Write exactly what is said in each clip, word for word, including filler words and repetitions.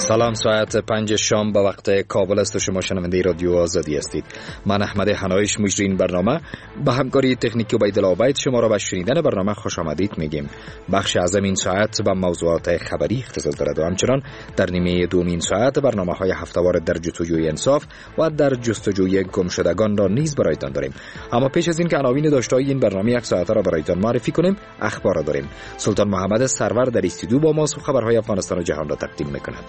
سلام، ساعت پنج شام به وقت کابل است و شما شنونده رادیو آزادی هستید. من احمد حنایش مجری این برنامه به همکاری تکنیکی عبیدالله عبید شما را به شنیدن برنامه خوش آمدید میگیم. بخش اعظم این ساعت به موضوعات خبری اختصاص دارد و همچنان در نیمه دوم این ساعت برنامه‌های هفته‌وار در جستجوی انصاف و در جستجوی گمشدگان را نیز برایتان داریم. اما پیش از این که عناوین داشته‌های این برنامه یک ساعته را برایتان معرفی کنیم، اخبار را داریم. سلطان محمد سرور در استودیو با ما خبرهای افغانستان و جهان را تقدیم می‌کند.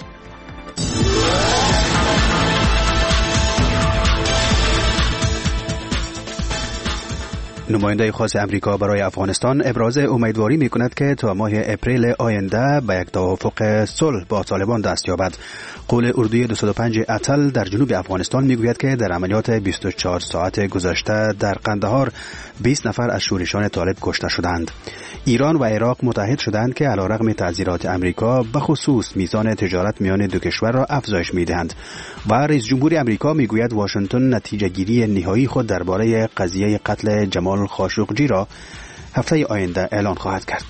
نماینده خاص امریکا برای افغانستان ابراز امیدواری می‌کند که تا ماه اپریل آینده به یک توافق صلح با طالبان دست یابد. قول اردوی دویست و پنج اتل در جنوب افغانستان میگوید که در عملیات بیست و چهار ساعت گذشته در قندهار بیست نفر از شورشان طالب کشته شدند. ایران و عراق متحد شدند که علیرغم تعذیرات امریکا به خصوص میزان تجارت میان دو کشور را افزایش میدهند. و رئیس جمهور امریکا میگوید واشنگتن نتیجه گیری نهایی خود درباره قضیه قتل جمال خاشقجی را هفته آینده اعلان خواهد کرد.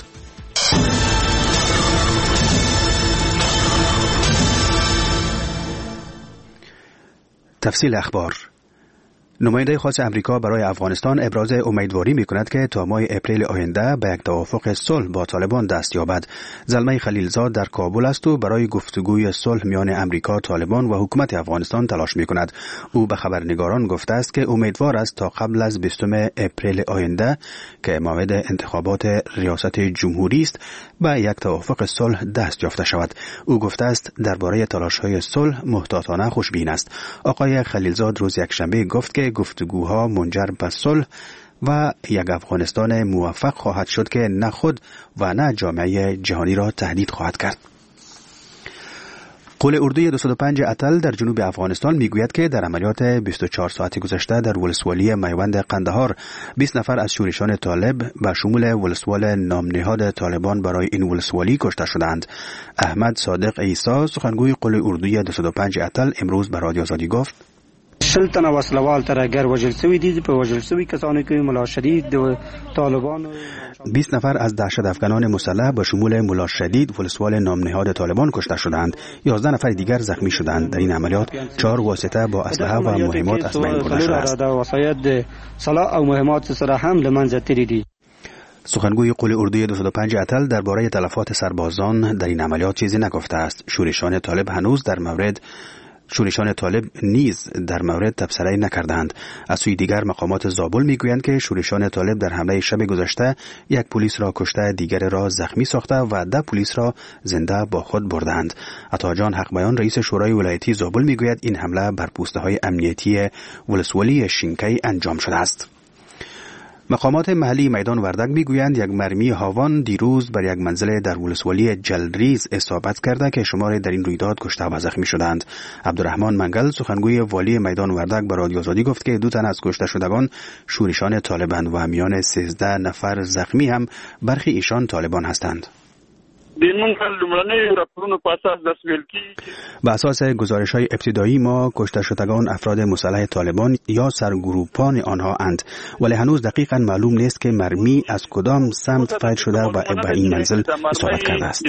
تفصیل اخبار. نماینده خاص امریکا برای افغانستان ابراز امیدواری می‌کند که تا ماه اپریل آینده به یک توافق صلح با طالبان دست یابد. زلمه خلیلزاد در کابل است و برای گفتگوی صلح میان امریکا، طالبان و حکومت افغانستان تلاش می‌کند. او به خبرنگاران گفته است که امیدوار است تا قبل از بیستم اپریل آینده که موعد انتخابات ریاست جمهوری است به یک توافق صلح دست یافته شود. او گفته است درباره تلاش‌های صلح محتاطانه خوشبین است. آقای خلیلزاد روز یکشنبه گفت که گفتگوها منجر به صلح و یک افغانستان موفق خواهد شد که نه خود و نه جامعه جهانی را تهدید خواهد کرد. قول اردوی دویست و پنج اتل در جنوب افغانستان میگوید که در عملیات بیست و چهار ساعت گذشته در ولسوالی میوند قندهار بیست نفر از شورشان طالب به شمول ولسوال نامنهاد طالبان برای این ولسوالی کشته شدند. احمد صادق عیسی سخنگوی قول اردوی دویست و پنج اتل امروز به رادیو آزادی گفت شل تنه وسلوال تر اگر وژل شوي دي په وژل شوي کسانو کې ملا شدید د طالبان بیست نفر از دهشت افغانان مسلح به شمول ملا شدید ولسوال نامنهاد طالبان کشته شدند. یازده نفر دیگر زخمی شدند. در این عملیات چهار واسطه با اسلحه و مهمات از بین برده شده است. وسایط سلاح او مهمات سره هم له منځه تللي دي. سخنگوی قول اردوی دویست و پنج اتل درباره تلفات سربازان در این عملیات چیزی نگفته است. شورشان طالب هنوز در مورد شورشان طالب نیز در مورد تبصره نکردند. از سوی دیگر مقامات زابل میگویند که شورشان طالب در حمله شب گذشته یک پلیس را کشته، دیگر را زخمی ساخته و ده پلیس را زنده با خود بردند. عطاجان حق بیان رئیس شورای ولایتی زابل میگوید این حمله بر پوسته های امنیتی ولسوالی شینکی انجام شده است. مقامات محلی میدان وردک میگویند یک مرمی هاوان دیروز بر یک منزل در ولسوالی جلریز اصابت کرده که شماری در این رویداد کشته و زخمی شدند. عبدالرحمن منگل سخنگوی والی میدان وردک به رادیو آزادی گفت که دو تن از کشته شدگان شورشان طالبان و میان سیزده نفر زخمی هم برخی ایشان طالبان هستند. به اساس گزارش‌های ابتدایی ما کشته شدگان افراد مسلح طالبان یا سرگروپان آنها اند، ولی هنوز دقیقاً معلوم نیست که مرمی از کدام سمت فایل شده و به این منزل اصابت کرده است.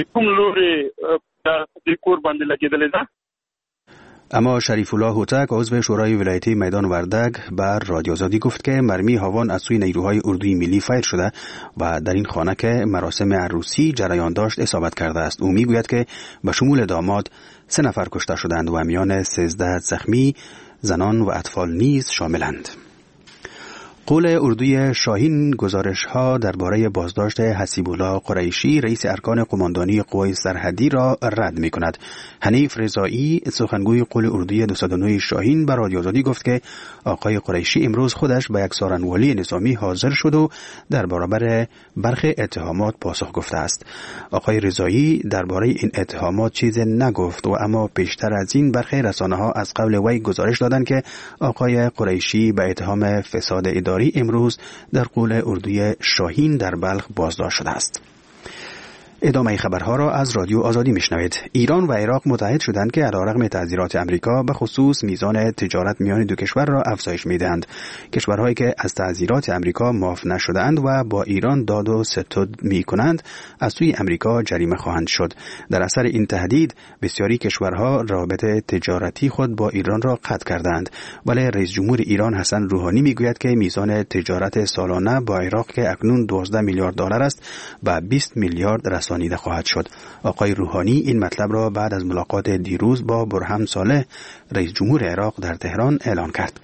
اما شریف الله هوتک عضو شورای ولایتی میدان وردک بر رادیو آزادی گفت که مرمی هاوان از سوی نیروهای اردوی ملی فایر شده و در این خانه که مراسم عروسی جریان داشت اصابت کرده است. او میگوید که به شمول داماد سه نفر کشته شدند و میان سیزده زخمی زنان و اطفال نیز شاملند. قول اردوی شاهین گزارش‌ها درباره بازداشت حسیب الله قریشی رئیس ارکان قماندانی قوای سرحدی را رد می‌کند. حنیف رضایی سخنگوی قول اردوی دویست و نه شاهین به رادیو آزادی گفت که آقای قریشی امروز خودش به یک سارنوالی نظامی حاضر شد و در برابر برخی اتهامات پاسخ گفته است. آقای رضایی درباره این اتهامات چیزی نگفت و اما پیشتر از این برخی رسانه‌ها از قول وی گزارش دادند که آقای قریشی به اتهام فساد اداری امروز در قول اردوی شاهین در بلخ بازداشت شده است. ادامه خبرها را از رادیو آزادی میشنوید. ایران و عراق متحد شدند که علیرغم تعذیرات آمریکا به خصوص میزان تجارت میان دو کشور را افزایش میدهند. کشورهایی که از تعذیرات آمریکا معاف نشده‌اند و با ایران داد و ستد میکنند از سوی آمریکا جریمه خواهند شد. در اثر این تهدید بسیاری کشورها رابطه تجارتی خود با ایران را قطع کردند. ولی رئیس جمهور ایران حسن روحانی میگوید که میزان تجارت سالانه با عراق که اکنون دوازده میلیارد دلار است و بیست میلیارد رسانیده خواهد شد. آقای روحانی این مطلب را بعد از ملاقات دیروز با برهم صالح رئیس جمهور عراق در تهران اعلان کرد.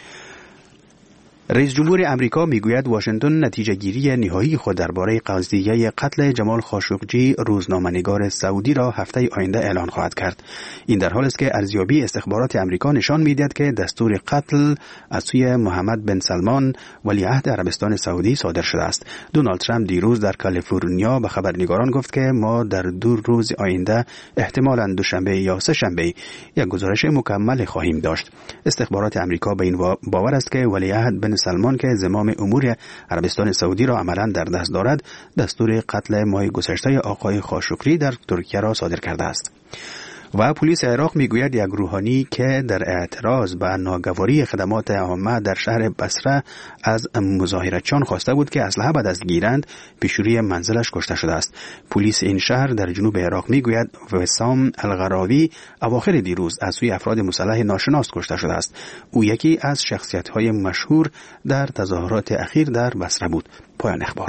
رئیس جمهور امریکا میگوید واشنگتن نتیجه گیری نهایی خود درباره قضیه قتل جمال خاشقجی روزنامه‌نگار سعودی را هفته آینده اعلان خواهد کرد. این در حالی است که ارزیابی استخبارات امریکا نشان می‌دهد که دستور قتل از سوی محمد بن سلمان ولیعهد عربستان سعودی صادر شده است. دونالد ترامپ دیروز در کالیفرنیا به خبرنگاران گفت که ما در دو روز آینده احتمالاً دوشنبه یا سه شنبه یک گزارش مکمل خواهیم داشت. استخبارات امریکا به این باور است که ولیعهد بن سلمان که زمام امور عربستان سعودی را عملاً در دست دارد دستور قتل ماه گذشته آقای خاشقجی در ترکیه را صادر کرده است. و پلیس عراق میگوید یک روحانی که در اعتراض به ناگواری خدمات عامه در شهر بصره از مظاهرتچیان خواسته بود که اسلحه به دست گیرند پیشروی منزلش کشته شده است. پلیس این شهر در جنوب عراق میگوید وسام الغراوی اواخر دیروز از سوی افراد مسلح ناشناس کشته شده است. او یکی از شخصیت‌های مشهور در تظاهرات اخیر در بصره بود. پایان اخبار.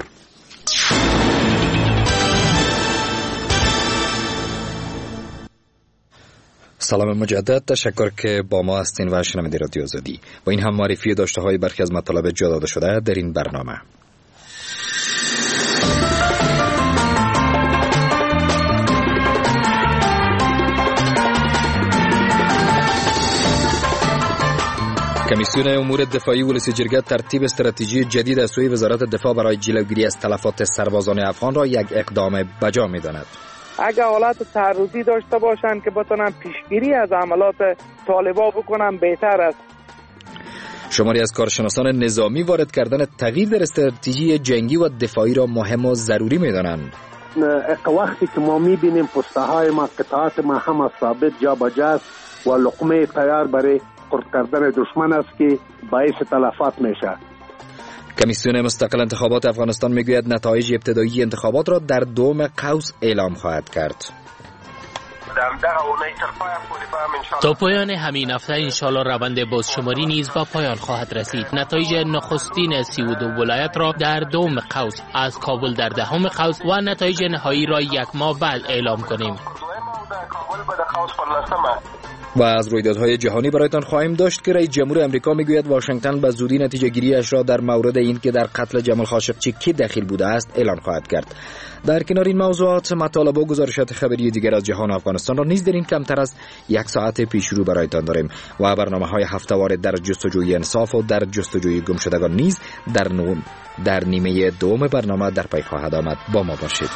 سلام مجدد، تشکر که با ما هستین و شنونده رادیو آزادی. با این هم معرفی داشته های برخی از مطالب جا داده شده در این برنامه. کمیسیون امور دفاعی ولسی جرگه ترتیب استراتژی جدید از سوی وزارت دفاع برای جلوگیری از تلفات سربازان افغان را یک اقدام بجا می‌داند. اگر حالت تعرضی داشته باشند که بتونن پیشگیری از عملات طالبا بکنن بهتر است. شماری از کارشناسان نظامی وارد کردن تغییر در استراتژی جنگی و دفاعی را مهم و ضروری می‌دانند. وقتی که ما می‌بینیم پسته‌های ما قطعات ما هم ثابت جا به جا و لقمه تیار برای خرد کردن دشمن است که باعث تلفات میشه. کمیسیون مستقل انتخابات افغانستان میگوید نتایج ابتدایی انتخابات را در دوم قوس اعلام خواهد کرد. تا پایان همین هفته انشالله روند بازشماری نیز به پایان خواهد رسید. نتایج نخستین سی و دو ولایت را در دوم قوس از کابل در دهم قوس و نتایج نهایی را یک ماه بعد اعلام کنیم. و از رویدادهای جهانی برایتان خواهیم داشت که رئیس جمهور امریکا میگوید واشنگتن به زودی نتیجه گیریش را در مورد این که در قتل جمال خاشقجی کی دخیل بوده است اعلان خواهد کرد. در کنار این موضوعات مطالب و گزارشات خبری دیگر از جهان افغانستان را نیز در این کمتر از یک ساعت پیش رو برایتان داریم و برنامه‌های هفته‌وار در جستجوی انصاف و در جستجوی گمشدگان نیز در نون در نیمه دوم برنامه در پی خواهد آمد. با ما باشید.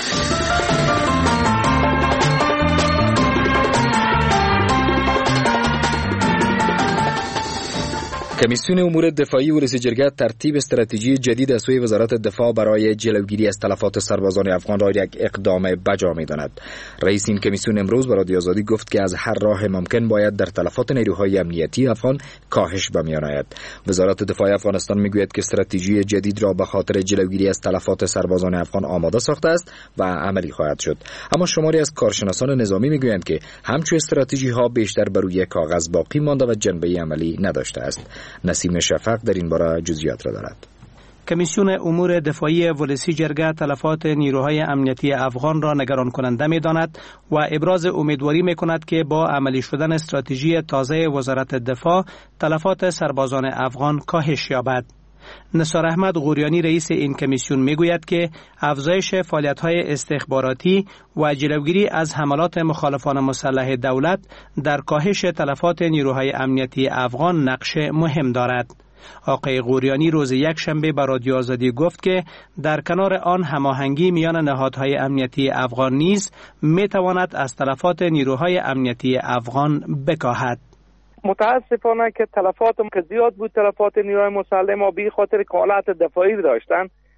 کمیسیون امور دفاعی ولسی جرگه ترتیب استراتژی جدید از سوی وزارت دفاع برای جلوگیری از تلفات سربازان افغان را یک اقدام بجا می‌داند. رئیس این کمیسیون امروز به رادیو آزادی گفت که از هر راه ممکن باید در تلفات نیروهای امنیتی افغان کاهش به میان آید. وزارت دفاع افغانستان میگوید که استراتژی جدید را به خاطر جلوگیری از تلفات سربازان افغان آماده ساخته است و عملی خواهد شد. اما شماری از کارشناسان نظامی میگویند که همچون استراتژی ها بیشتر بر روی کاغذ باقی مانده و جنبه عملی نداشته است. نسیم شفق در این باره جزئیات را دارد. کمیسیون امور دفاعی ولسی جرگه تلفات نیروهای امنیتی افغان را نگران کننده می داند و ابراز امیدواری می کند که با عملی شدن استراتژی تازه وزارت دفاع تلفات سربازان افغان کاهش یابد. نثار احمد غوریانی رئیس این کمیسیون می گوید که افزایش فعالیت‌های استخباراتی و جلوگیری از حملات مخالفان مسلح دولت در کاهش تلفات نیروهای امنیتی افغان نقش مهم دارد. آقای غوریانی روز یک شنبه به رادیو آزادی گفت که در کنار آن هماهنگی میان نهادهای امنیتی افغان نیز می تواند از تلفات نیروهای امنیتی افغان بکاهد. متاسفانه که تلفات که زیاد بود، تلفات نیروهای مسلح ما بی خاطر کالات دفاعی داشتن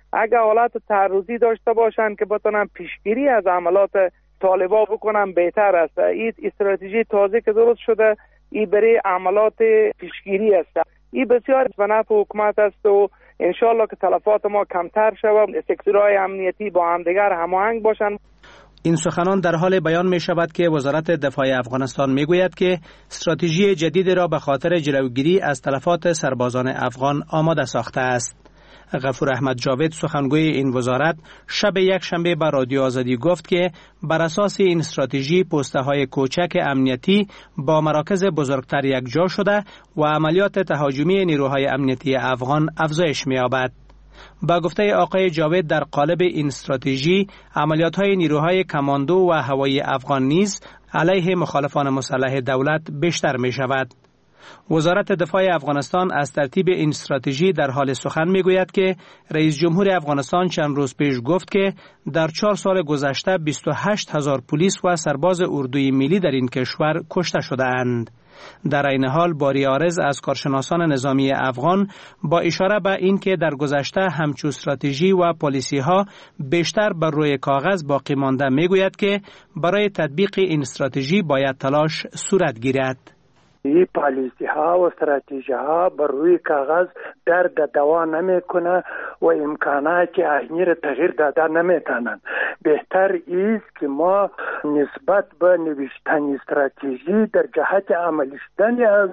اگر حالت تعرضی داشته باشند که بتونن پیشگیری از عملات طالبا بکنن بهتر است. این استراتژی تازه که درست شده این برای عملات پیشگیری است. این بسیار به نفع حکومت است و انشالله که تلفات ما کمتر شود، سکتورهای امنیتی با همدیگر هماهنگ باشند. این سخنان در حال بیان می شود که وزارت دفاع افغانستان می گوید که استراتژی جدید را به خاطر جلوگیری از تلفات سربازان افغان آماده ساخته است. غفور احمد جاوید سخنگوی این وزارت شب یک شنبه به رادیو آزادی گفت که بر اساس این استراتژی پسته های کوچک امنیتی با مراکز بزرگتر یکجا شده و عملیات تهاجمی نیروهای امنیتی افغان افزایش می‌یابد. با گفته آقای جاوید در قالب این استراتژی عملیات های نیروهای کماندو و هوایی افغان نیز علیه مخالفان مسلح دولت بیشتر می شود. وزارت دفاع افغانستان از ترتیب این استراتژی در حال سخن می گوید که رئیس جمهور افغانستان چند روز پیش گفت که در چهار سال گذشته بیست و هشت هزار پلیس و سرباز اردوی ملی در این کشور کشته شده اند. در این حال باری عارض از کارشناسان نظامی افغان با اشاره به این که در گذشته همچو استراتژی و پالیسی ها بیشتر بر روی کاغذ باقی مانده می گوید که برای تطبیق این استراتژی باید تلاش صورت گیرد. این پالیسی ها و استراتژی ها بر روی کاغذ درد دوا نمی کنه و امکانات اهمی را تغییر داده نمی تانند. بهتر است که ما نسبت به نوشتن استراتژی در جهت عملی شدن از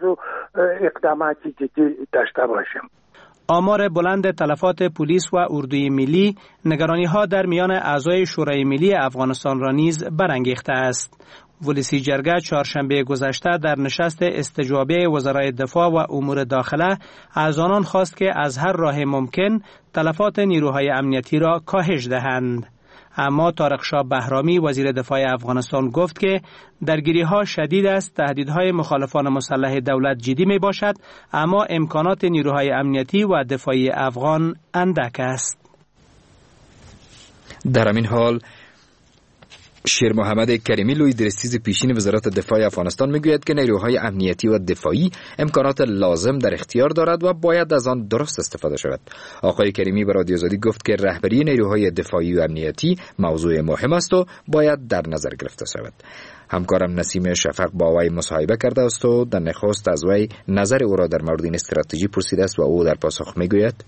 اقدامات جدی داشته باشیم. آمار بلند تلفات پلیس و اردوی ملی نگرانی ها در میان اعضای شورای ملی افغانستان را نیز برانگیخته است. ولسی جرگه چهارشنبه گذشته در نشست استجوابی وزرای دفاع و امور داخله از آنان خواست که از هر راه ممکن تلفات نیروهای امنیتی را کاهش دهند. اما طارق شاه بهرامی وزیر دفاع افغانستان گفت که درگیری ها شدید است، تهدیدهای مخالفان مسلح دولت جدی می باشد، اما امکانات نیروهای امنیتی و دفاعی افغان اندک است. در همین حال شیر محمد کریمی لوی درستیز پیشین وزارت دفاع افغانستان میگوید که نیروهای امنیتی و دفاعی امکانات لازم در اختیار دارد و باید از آن درست استفاده شود. آقای کریمی به رادیو آزادی گفت که رهبری نیروهای دفاعی و امنیتی موضوع مهم است و باید در نظر گرفته شود. همکارم نسیم شفق با وی مصاحبه کرده است و در نخست از وی نظر او را در مورد این استراتژی پرسیده است و او در پاسخ میگوید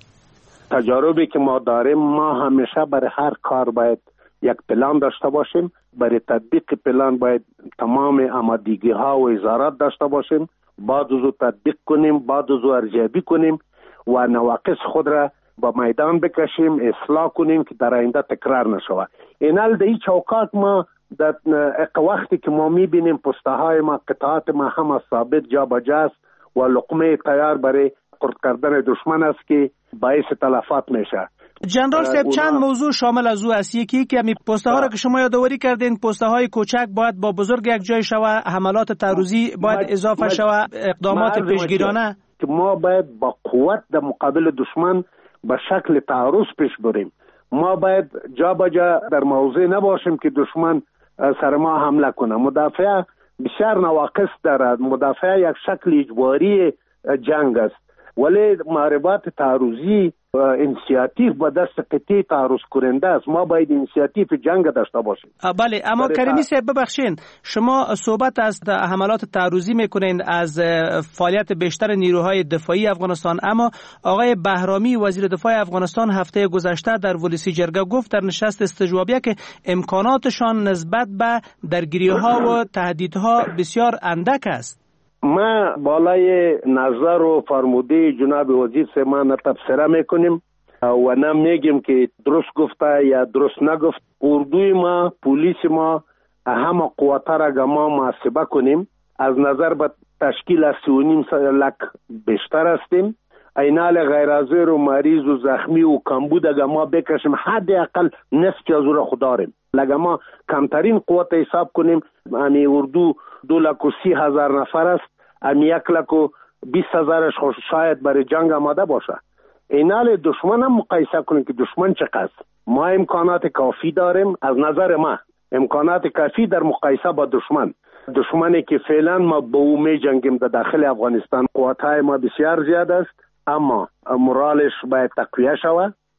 تجاربی که ما داریم، ما همیشه برای هر کار باید یک پلان داشته باشیم. برای تطبیق پلان باید تمام آمادگی ها و ازارات داشته باشیم، بعد از او تطبیق کنیم، بعد از او ارزیابی کنیم و نواقص خود را با میدان بکشیم، اصلاح کنیم که در آینده تکرار نشود. اینال در این چوکات ما در وقتی که ما میبینیم پسته های ما، قطعات ما هم ثابت جا بجا است و لقمه تیار برای خرد کردن دشمن است که باعث تلفات میشه. جنرال صاحب چند موضوع شامل از او است. یکی که می پسته ها را که شما یادآوری کردین، پسته های کوچک باید با بزرگ یک جای شود، حملات تعرضی باید اضافه شود، اقدامات پیشگیرانه که ما باید با قوت در مقابل دشمن به شکل تعرض پیش بریم. ما باید جا با جا در موضع نباشیم که دشمن سر ما حمله کنه. مدافع بسیار نواقص دارد. مدافع یک شکل اجباری جنگ است، ولی محاربات تعرضی انیشیاتیو با دست قطعی تعرض کننده است. ما باید انیشیاتیو جنگ داشته باشیم. بله، اما کریمی صاحب ببخشین، شما صحبت از حملات تعرضی میکنین، از فعالیت بیشتر نیروهای دفاعی افغانستان، اما آقای بهرامی وزیر دفاع افغانستان هفته گذشته در ولسی جرگه گفت در نشست استجوابیه که امکاناتشان نسبت به درگیری‌ها و تهدیدها بسیار اندک است. ما بالای نظر و فرموده جناب وزیر سے ما نه تبصره میکنیم و نه میگیم که درست گفته یا درست نگفت. اردوی ما، پولیس ما همه قوتا را ما محاسبه کنیم. از نظر به تشکیل از سی و نیم لک بیشتر هستیم. اینال غیر حاضر و مریض و زخمی و کمبود اگر ما بکشیم حداقل نصف از او را خود داریم. لگه ما کمترین قوت حساب کنیم، امی اردو دو لک و سی هزار نفر است، امی یک لک و بیست هزارش شاید برای جنگ آماده باشه. اینال دشمن هم مقایسه کنیم که دشمن چقدر. ما امکانات کافی داریم، از نظر ما امکانات کافی در مقایسه با دشمن. دشمنی که فعلا ما با او می جنگیم در داخل افغانستان، قوتهای ما بسیار زیاد است، اما مورالش باید تقویه شود.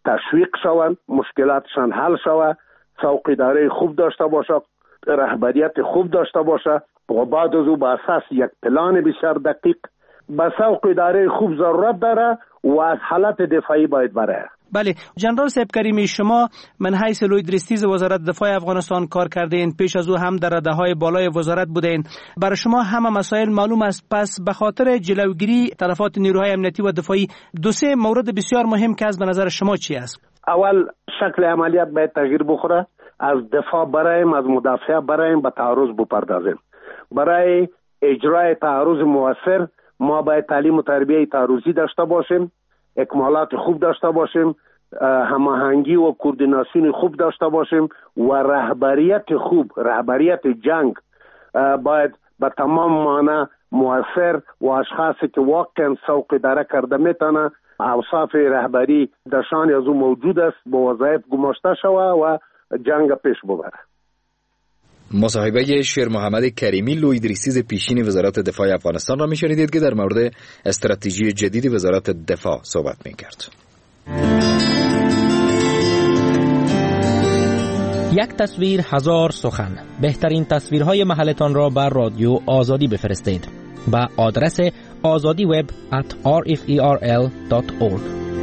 تشویق شوند، مشکلاتشان حل شود، څوکیداری خوب داشته باشه، رهبریت خوب داشته باشه و بعد از او به اساس یک پلان بسیار دقیق به څوکیداری خوب ضرورت داره و از حالت دفاعی باید بره. بله جنرال صاحب کریمی، شما من حیث لوید ریستیز وزارت دفاع افغانستان کار کردین، پیش از او هم در رده‌های بالای وزارت بودین، برای شما همه مسائل معلوم است. پس به خاطر جلوگیری تلفات نیروهای امنیتی و دفاعی دو سه مورد بسیار مهم که از به نظر شما چی است؟ اول شکل عملیات باید تغییر بخوره، از دفاع برایم از مدافع برایم به تعرض بپردازیم. برای اجرای تعرض موثر ما باید تعلیم و تربیه تعرضی داشته باشیم، اکمالات خوب داشته باشیم، هماهنگی و کوردیناسیون خوب داشته باشیم و رهبریت خوب، رهبریت جنگ باید به تمام معنی موثر و اشخاصی که واقعا سوق اداره کرده میتونه اوصاف رهبری در شان از او موجود است به وظایف گماشته شوه و جنگ پیش ببره. مصاحبه شیر محمد کریمی لوید ریستیز پیشین وزارت دفاع افغانستان را میشنیدید که در مورد استراتژی جدید وزارت دفاع صحبت میکرد. یک تصویر هزار سخن. بهترین تصویرهای محلتان را بر رادیو آزادی بفرستید با آدرس آزادی وب ات آر اف ای آر ال دات اورگ.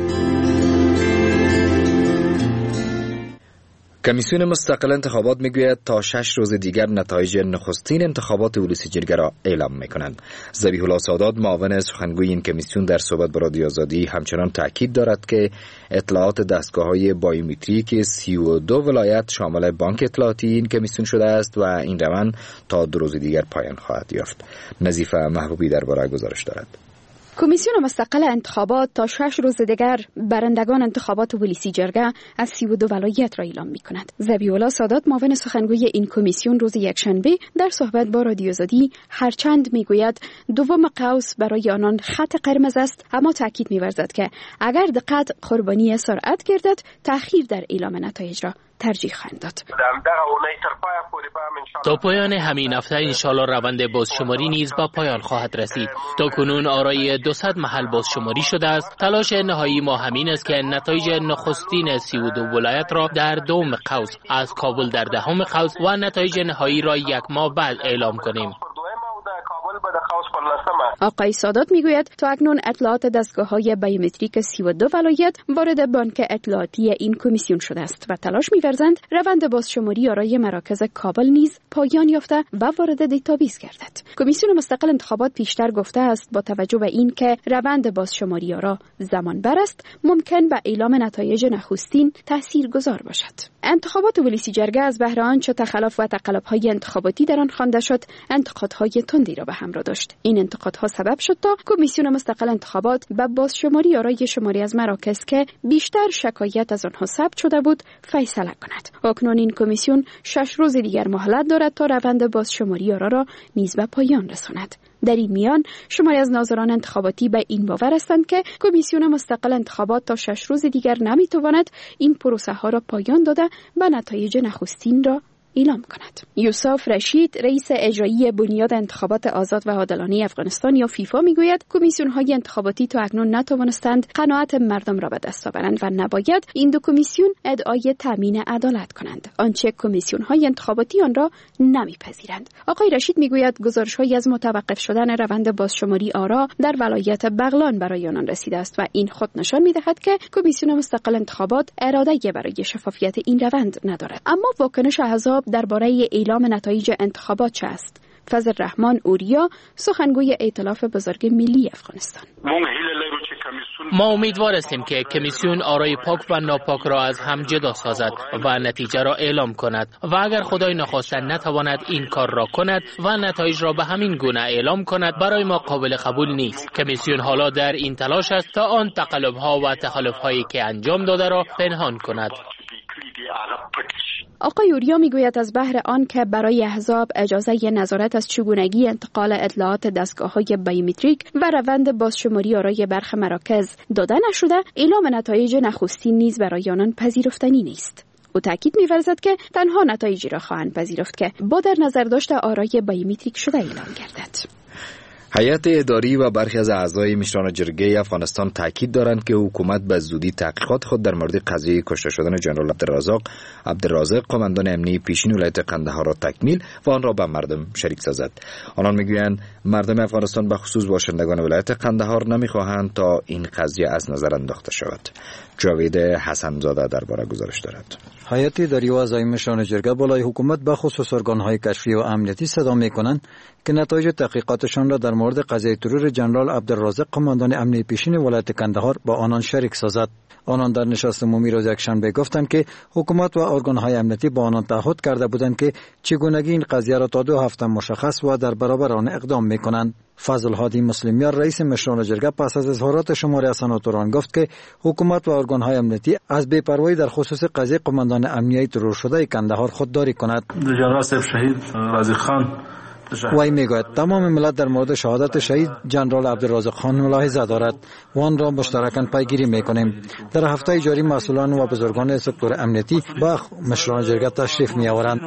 کمیسیون مستقل انتخابات میگوید تا شش روز دیگر نتایج نخستین انتخابات ولسی جرگه را اعلام میکنند. ذبیح الله سادات معاون سخنگوی این کمیسیون در صحبت با رادیو آزادی همچنان تاکید دارد که اطلاعات دستگاه‌های بایومتریک سی و دو ولایت شامل بانک اطلاعاتی این کمیسیون شده است و این روند تا دو روز دیگر پایان خواهد یافت. نظیفه محبوبی درباره گزارش دارد. کمیسیون مستقل انتخابات تا شش روز دیگر برندگان انتخابات ولسی جرگه از سی و دو ولایت را اعلام می کند. ذبیح الله سادات معاون سخنگوی این کمیسیون روز یکشنبه در صحبت با رادیو آزادی هرچند می گوید دوم قوس برای آنان خط قرمز است، اما تاکید می ورزد که اگر دقت قربانی سرعت گردد تأخیر در اعلام نتایج را ترجیح خواهند داد. تا پایان همین هفته انشالله روند بازشماری نیز به پایان خواهد رسید. تا کنون آرای دوصد محل بازشماری شده است. تلاش نهایی ما همین است که نتایج نخستین سی و دو ولایت را در دوم قوس از کابل در دهم قوس و نتایج نهایی را یک ماه بعد اعلام کنیم. آقای سادات میگوید تا اکنون اطلاعات دستگاه‌های بایومتریک سی و دو ولایت وارد بانک اطلاعاتی این کمیسیون شده است و تلاش می‌ورزند روند بازشماری آرای مراکز کابل نیز پایان یافته و وارد دیتابیس گردد. کمیسیون مستقل انتخابات پیشتر گفته است با توجه به این که روند بازشماری آرا زمان بر است، ممکن به اعلام نتایج نخستین تاثیرگذار باشد. انتخابات ولسی جرگه از بهر آنچه تخلف و تقلب‌های انتخاباتی در آن خوانده شد، انتقادهای تندی را به همراه داشت. این انتقادها سبب شد تا کمیسیون مستقل انتخابات به بازشماری آرای شماری از مراکز که بیشتر شکایت از آنها ثبت شده بود فیصله کند. اکنون این کمیسیون شش روز دیگر مهلت دارد تا روند بازشماری آرا را نیز به پایان رساند. در این میان شماری از ناظران انتخاباتی به این باور هستند که کمیسیون مستقل انتخابات تا شش روز دیگر نمیتواند این پروسه ها را پایان داده و نتایج نخستین را اعلام کند. یوسف رشید رئیس اجرایی بنیاد انتخابات آزاد و عادلانه افغانستان یا فیفا میگوید کمیسیون های انتخاباتی تا اکنون نتوانستند قناعت مردم را به دست آورند و نباید این دو کمیسیون ادعای تامین عدالت کنند، آنچه کمیسیون های انتخاباتی آن را نمیپذیرند. آقای رشید میگوید گزارش هایی از متوقف شدن روند بازشماری آرا در ولایت بغلان برای آنان رسیده است و این خود نشان میدهد که کمیسیون مستقل انتخابات اراده برای شفافیت این روند ندارد. اما واکنش احزاب درباره اعلام نتایج انتخابات چه است؟ فضل الرحمن اوریا سخنگوی ائتلاف بزرگ ملی افغانستان: ما امیدوار هستیم که کمیسیون آرای پاک و ناپاک را از هم جدا سازد و نتیجه را اعلام کند و اگر خدای نخواسته نتواند این کار را کند و نتایج را به همین گونه اعلام کند برای ما قابل قبول نیست. کمیسیون حالا در این تلاش است تا آن تقلب‌ها و تخلف‌هایی که انجام داده را پنهان کند. آقای اوریا میگوید از بهر آن که برای احزاب اجازه نظارت از چگونگی انتقال اطلاعات دستگاه‌های بایومتریک و روند بازشماری آرای برخی مراکز داده نشده، اعلام نتایج نخستین نیز برای آنان پذیرفتنی نیست. او تاکید می‌ورزد که تنها نتایجی را خواهند پذیرفت که با در نظر داشت آرای بایومتریک شده اعلام گردد. هیئت اداری و برخی از اعضای مشران جرگه افغانستان تاکید دارند که حکومت به زودی تحقیقات خود در مورد قضیه کشته شدن ژنرال عبدالرزاق عبدالرازق قماندان امنیه پیشین ولایت قندهار را تکمیل و آن را به مردم شریک سازد. آنان میگویند مردم افغانستان به خصوص باشندگان ولایت قندهار نمیخواهند تا این قضیه از نظر انداخته شود. جاوید حسنزاده درباره گزارش دارد. هیئت اداری و اعضای مشران جرگه بالای حکومت به خصوص ارگان‌های کشفی و امنیتی صدا می‌کنند که نتایج تحقیقاتشان را در مورد قضیه ترور ژنرال عبدالرازق قماندان امنیه پیشین ولایت قندهار با آنان شریک سازد. آنان در نشست عمومی روز یکشنبه گفتند که حکومت و ارگان‌های امنیتی با آنان تعهد کرده بودند که چگونگی این قضیه را تا دو هفته مشخص و در برابر آن اقدام می‌کنند. فضل هادی مسلمیار رئیس مشران جرگه پس از اظهارات شماری از سناتوران گفت که حکومت و ارگان‌های امنیتی از بی‌پروایی در خصوص قضیه قماندان امنیه ترور شده قندهار خودداری کند. ژنرال صاحب شهید رازق خان وی میگوید تمام ملت در مورد شهادت شهید ژنرال عبدالرازق خان ملاحظه دارد و آن را مشترکاً پیگیری میکنیم. در هفته جاری مسئولان و بزرگان سکتور امنیتی با مشران جرگه تشریف میآورند.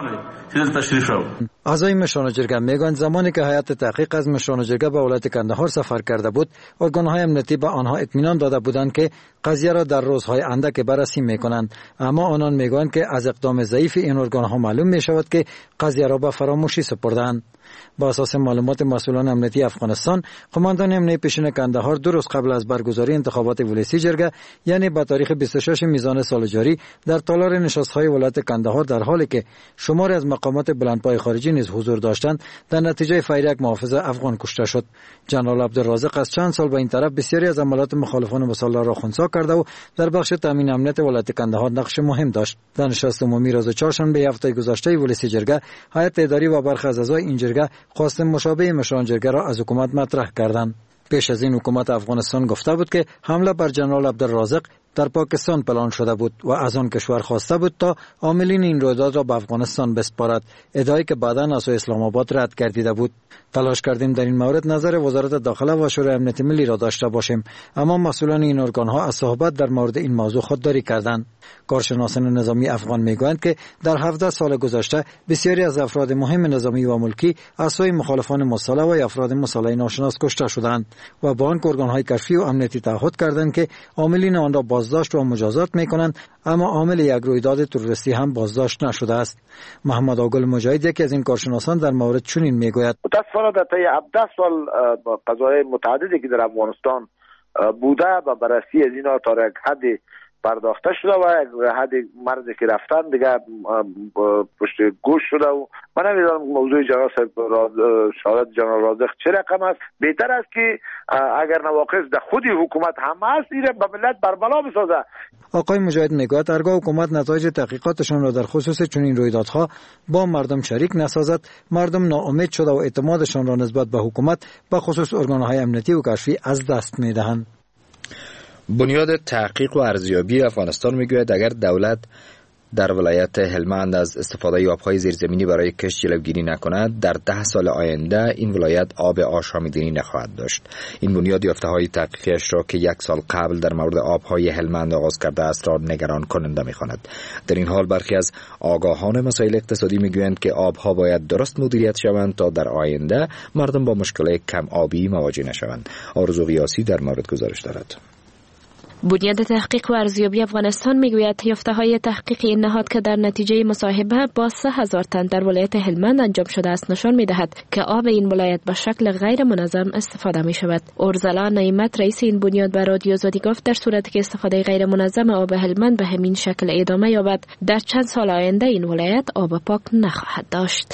اعضای مشران جرگه میگویند زمانی که هیئت تحقیق از مشران جرگه به ولایت قندهار سفر کرده بود، ارگان‌های امنیتی به آنها اطمینان داده بودند که قضیه را در روزهای اندک بررسی میکنند، اما آنان میگویند که از اقدام ضعیف این ارگان‌ها معلوم میشود که قضیه را به فراموشی سپردند. با اساس معلومات مسئولان امنیتی افغانستان، قماندان امنیه پیشین قندهار دو روز قبل از برگزاری انتخابات ولسی جرگه یعنی با تاریخ بیست و شش میزان سال جاری در تالار نشست‌های ولایت قندهار در حالی که شماری از مقامات بلندپای خارجی نیز حضور داشتند در نتیجه فیر یک محافظ افغان کشته شد. ژنرال عبدالرازق از چند سال به این طرف بسیاری از عملیات مخالفان مسلح را خنثی کرده و در بخش تامین امنیت ولایت قندهار نقش مهم داشت. در نشست عمومی روز چهارشنبه هفته گذشته ولسی جرگه، هیئت اداری و برخی از اعضای این جرگه خواست مشابه مشران جرگه را از حکومت مطرح کردند. پیش از این حکومت افغانستان گفته بود که حمله بر ژنرال عبدالرازق در پاکستان پلان شده بود و از آن کشور خواسته بود تا عاملین این رویداد را به افغانستان بسپارد، ادعایی که بعداً از اسلام آباد رد گردیده بود. تلاش کردیم در این مورد نظر وزارت داخله و شورای امنیت ملی را داشته باشیم، اما مسئولان این ارگان‌ها از صحبت در مورد این موضوع خودداری کردند. کارشناسان نظامی افغان میگویند که در هفده سال گذشته بسیاری از افراد مهم نظامی و ملکی از سوی مخالفان مسلح و افراد مسلح ناشناس کشته شدند و با آن ارگان‌های کشفی و امنیتی تعهد کردند که عاملین آن را بازداشت و مجازات می‌کنند، اما عامل یک رویداد تروریستی هم بازداشت نشده است. محمد آگل مجاهد یکی از این کارشناسان در مورد چنین میگوید: متأسفانه در طی هفده سال قضایای متعددی که در افغانستان بوده و بررسی از اینا تا یک حد پرداخته شده و یک حد مردی که رفتن دیگه پشت گوش شده و من نمیدونم موضوع جنرال شهادت جنرال رازق چه رقم است. بهتر است که اگر نواقص در خودی حکومت هم هست ایره به ملت بربلا بسازه. آقای مجاهد میگوید هرگاه حکومت نتایج تحقیقاتشان را در خصوص چنین رویدادها با مردم شریک نسازد، مردم ناامید شده و اعتمادشان را نسبت به حکومت به خصوص ارگان‌های امنیتی و کشفی از دست میدهند. بنیاد تحقیق و ارزیابی افغانستان میگوید اگر دولت در ولایت هلمند از استفاده آبهای زیرزمینی برای کشت جلوگیری نکند، در ده سال آینده این ولایت آب آشامیدنی نخواهد داشت. این بنیاد یافته‌های تحقیقیش را که یک سال قبل در مورد آبهای هلمند آغاز کرده است را نگران کننده می‌خواند. در این حال برخی از آگاهان مسائل اقتصادی میگویند که آبها باید درست مدیریت شوند تا در آینده مردم با مشکل کم آبی مواجه نشوند. آرزو قیاسی در مورد گزارش دارد. بنیاد تحقیق و ارزیابی افغانستان میگوید یافته‌های تحقیق این نهاد که در نتیجه مصاحبه با سه هزار تن در ولایت هلمند انجام شده است نشان میدهد که آب این ولایت به شکل غیر منظم استفاده می شود. ارزلا نعیمت رئیس این بنیاد به رادیو آزادی گفت در صورتی که استفاده غیر منظم آب هلمند به همین شکل ادامه یابد، در چند سال آینده این ولایت آب پاک نخواهد داشت.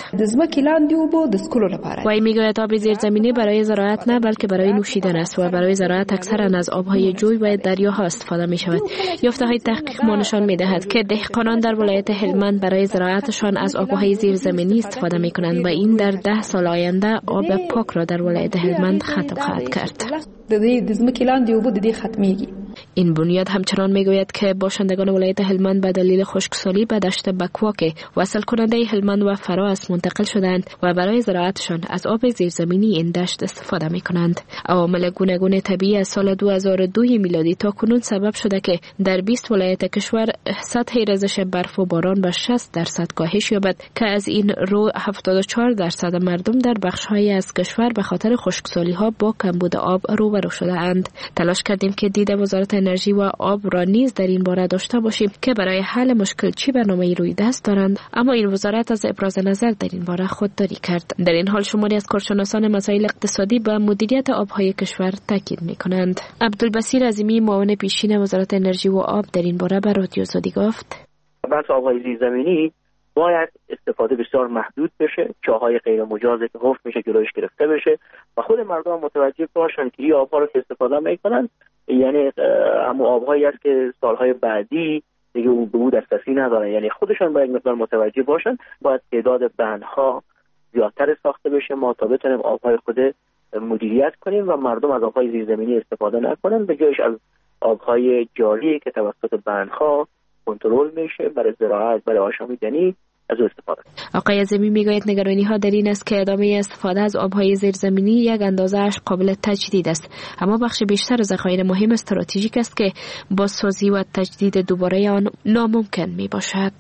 وی میگوید آب زیرزمینی برای زراعت نه بلکه برای نوشیدن است و برای زراعت اکثرا از آبهای جوی و دریا استفاده می شود. یافته‌های تحقیق ما نشان می دهد که دهقانان در ولایت هلمند برای زراعتشان از آبهای زیرزمینی استفاده می کنند و این در ده سال آینده آب پاک را در ولایت هلمند ختم خواهد کرد. این بنیاد همچنان میگوید که باشندگان ولایت هلمند به دلیل خشکسالی به دشت بکوا که وصل کننده هلمند و فراس منتقل شدند و برای زراعتشان از آب زیرزمینی این دشت استفاده می کنند. عوامل گوناگون طبیعی از سال دو هزار و دو میلادی تا کنون سبب شده که در بیست ولایت کشور سطح ریزش برف و باران به شصت درصد کاهش یابد که از این رو هفتاد و چهار درصد مردم در بخش‌هایی از کشور به خاطر خشکسالی‌ها با کمبود آب روبرو شده اند. تلاش کردیم که دید وزارت انرژی و آب را نیز در این باره داشته باشیم که برای حل مشکل چی برنامه‌ای روی دست دارند، اما این وزارت از ابراز نظر در این باره خودداری کرد. در این حال شماری از کارشناسان مسائل اقتصادی به مدیریت آب‌های کشور تاکید می‌کنند. عبدالبصیر عظیمی معاون پیشین وزارت انرژی و آب در این باره به رادیو آزادی گفت: بحث آب‌های زیرزمینی باید استفاده بسیار محدود بشه، چاهای غیر مجازی که حفر میشه جلوش گرفته بشه و خود مردم متوجه باشن که این آب‌ها رو که استفاده میکنن یعنی همون آب‌هایی است که سالهای بعدی دیگه اون به بود دسترسی ندارن، یعنی خودشان باید مقدار متوجه باشن. باید تعداد بندها زیادتر ساخته بشه ما تا بتونیم آب‌های خود مدیریت کنیم و مردم از آب‌های زیرزمینی استفاده نکنن، به جایش از آب‌های جاری که توسط بندها کنترل میشه برای زراعت، برای آشامیدنی از استفاده. آقای عظیمی میگوید نگرانی ها در این است که ادامه استفاده از آب‌های زیرزمینی یک اندازه‌اش قابل تجدید است، اما بخش بیشتر از ذخایر مهم استراتژیک است که بازسازی و تجدید دوباره آن ناممکن میباشد.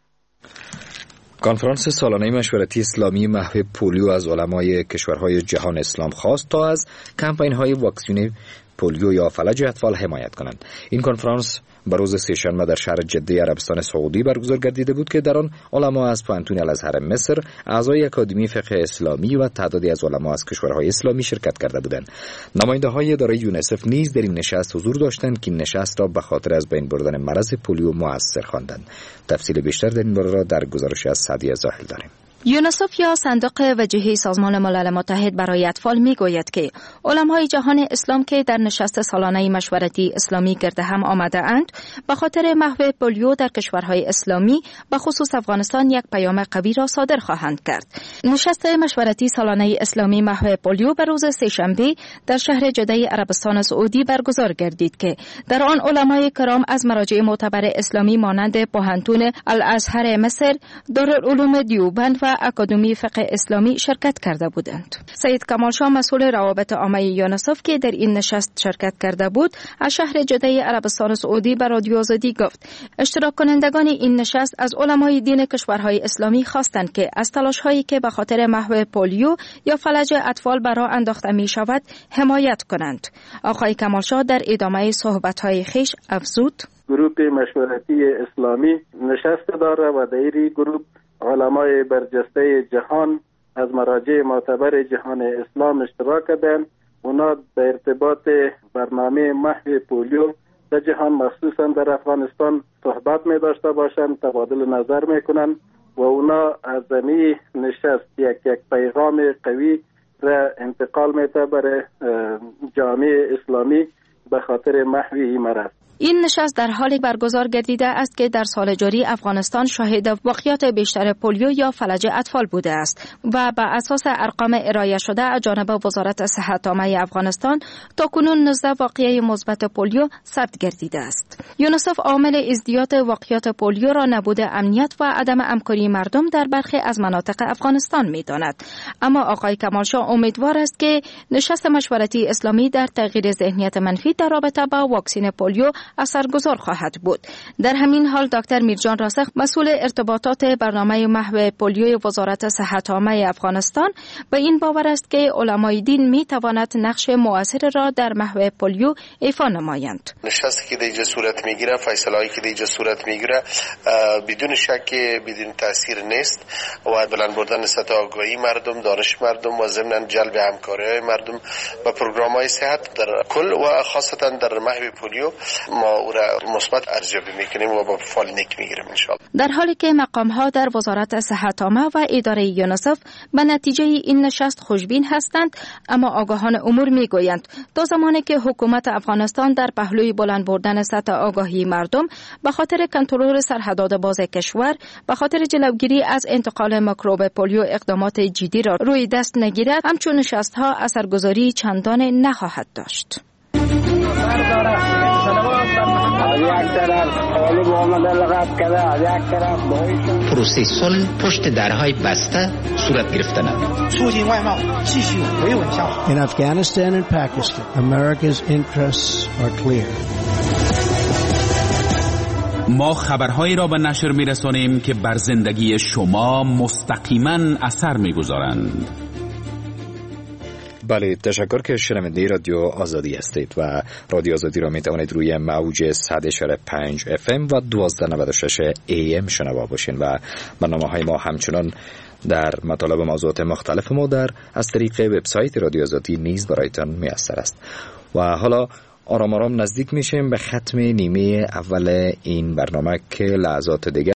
کنفرانس سالانه مشورتی اسلامی محو پولیو از علمای کشورهای جهان اسلام خواست تا از کمپین‌های واکسین پولیو یا فلج اطفال حمایت کنند. این کنفرانس بر روز سه‌شنبه در شهر جده عربستان سعودی برگزار گردیده بود که در آن علما از پوهنتون الازهر مصر، اعضای اکادمی فقه اسلامی و تعدادی از علما از کشورهای اسلامی شرکت کرده بودند. نماینده‌های اداره یونیسف نیز در این نشست حضور داشتند که این نشست را به خاطر از بین بردن مرض پولیو مؤثر خواندند. تفصیل بیشتر در این باره را در گزارش از سعدیه زاهل داریم. یونیسف یا صندوق وجهی سازمان ملل متحد برای اطفال میگوید که علمای جهان اسلام که در نشست سالانه مشورتی اسلامی گرد هم آمده اند به خاطر محو پولیو در کشورهای اسلامی به خصوص افغانستان یک پیام قوی را صادر خواهند کرد. نشست مشورتی سالانه اسلامی محو پولیو به روز سه‌شنبه در شهر جده عربستان سعودی برگزار گردید که در آن علمای کرام از مراجع معتبر اسلامی مانند پوهنتون الازهر مصر، دارالعلوم دیوبند و اکادمی فقه اسلامی شرکت کرده بودند. سید کمال شاه مسئول روابط عامه یونیسف که در این نشست شرکت کرده بود، از شهر جده عربستان سعودی به رادیو آزادی گفت اشتراک کنندگان این نشست از علمای دین کشورهای اسلامی خواستند که از تلاش‌هایی که به خاطر محو پولیو یا فلج اطفال بر راه انداخته می شود حمایت کنند. آقای کمال شاه در ادامه صحبت‌های خویش افزود: گروه مشورتی اسلامی نشست داره و در این گروه علمای برجسته جهان از مراجع معتبر جهان اسلام اشتراک کردند. اونا به ارتباط برنامه محو پولیو در جهان مخصوصا در افغانستان صحبت می داشته باشند، تبادل نظر می کنند و اونا از زمین نشست یک یک پیغام قوی را انتقال می ته برای جامعه اسلامی به خاطر محو این مرض. این نشست در حالی برگزار گردیده است که در سال جاری افغانستان شاهد واقعیت بیشتر پولیو یا فلج اطفال بوده است و بر اساس ارقام ارائه شده از جانب وزارت صحت عامه افغانستان تاکنون نوزده واقعه مثبت پولیو ثبت گردیده است. یونیسف عامل ازدیاد واقعیت پولیو را نبود امنیت و عدم همکاری مردم در برخی از مناطق افغانستان می‌داند، اما آقای کمال شاه امیدوار است که نشست مشورتی اسلامی در تغییر ذهنیت منفی در رابطه با واکسن پولیو اثرگذار خواهد بود. در همین حال دکتر میرجان راسخ مسئول ارتباطات برنامه محو پولیو وزارت صحت عامه افغانستان به این باور است که علمای دین می تواند نقش مؤثر را در محو پولیو ایفا نمایند. نشستی که دیگه صورت میگیره، فیصله‌ای که دیگه صورت میگیره بدون شک بدون تاثیر نیست و بلند بردن سطح آگاهی مردم، دانش مردم و ضمن جلب همکاری مردم و برنامه‌های صحت در کل و خاصتا در محو پولیو ما او را مثبت ارزیابی میکنیم و با فال نیک میگیریم ان شاء الله. در حالی که مقام‌ها در وزارت صحت عامه و اداره یونیسف به نتیجه این نشست خوشبین هستند، اما آگاهان امور میگویند تا زمانی که حکومت افغانستان در پهلوی بلند بردن سطح آگاهی مردم به خاطر کنترل سرحدات باز کشور، به خاطر جلوگیری از انتقال میکروب پولیو اقدامات جدی را روی دست نگیرد، همچون نشست‌ها اثرگذاری چندان نخواهد داشت. یک طرف طالب آمده لغت کرده، از یک طرف باید پروسه صلح پشت درهای بسته صورت گرفتن. In Afghanistan and Pakistan, America's interests are clear. ما خبرهایی را به نشر می‌رسانیم که بر زندگی شما مستقیما اثر می‌گذارند. بله، تشکر که شنونده رادیو آزادی هستید و رادیو آزادی را می توانید روی موج صد و پنج اف ام و دوازده نود و شش ای ام شنوا باشین و برنامه‌های ما همچنان در مطالب موضوعات مختلف ما در از طریق وبسایت رادیو آزادی نیز برایتان میسر است. و حالا آرام آرام نزدیک میشیم به ختم نیمه اول این برنامه که لحظات دیگر